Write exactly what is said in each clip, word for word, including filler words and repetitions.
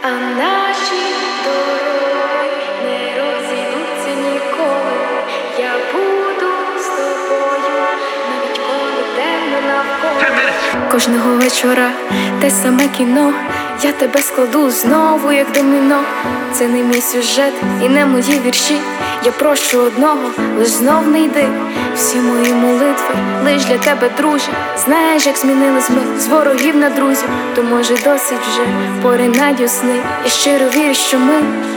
А наші дороги не розійдуться ніколи. Я буду з тобою, навіть коли темно навколо. Кожного вечора те саме кіно. Я тебе складу знову, як доміно. Це не мій сюжет і не мої вірші. Я прошу одного, лиш знов не йди. Всі мої молитви лиш для тебе, друже. Знаєш, як змінились ми з ворогів на друзів. То може досить вже поринать у сни. Я щиро вірю, що ми.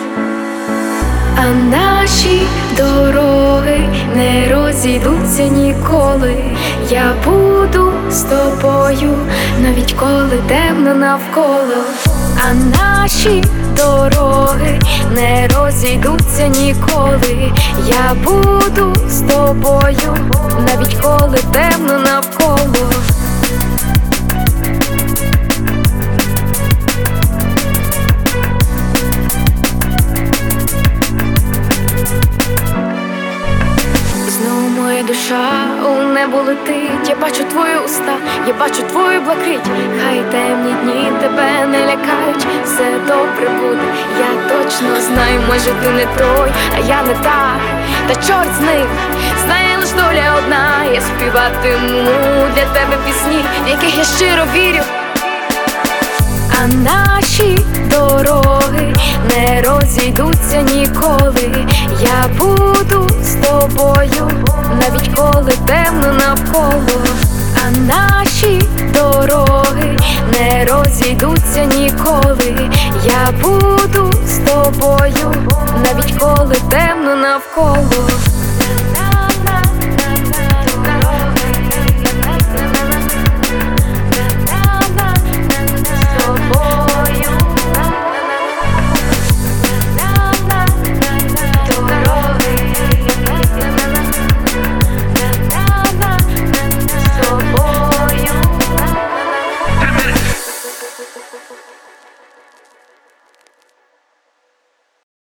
А наші дороги не розійдуться ніколи. Я буду з тобою, навіть коли темно навколо. А наші дороги не розійдуться ніколи. Я буду з тобою, навіть коли темно навколо. Знову моя душа у небо летить. Я бачу твої уста, я бачу твою блакить. Хай темні дні тебе не лякають. Все добре буде, я точно знаю. Може ти не той, а я не та. Та чорт з ним, знає лиш доля одна. Я співатиму для тебе пісні, в яких я щиро вірю. А наші дороги не розійдуться ніколи. Я буду з тобою, навіть коли темно навколо. А наші дороги не розійдуться ніколи. Я буду з тобою, навіть коли темно навколо.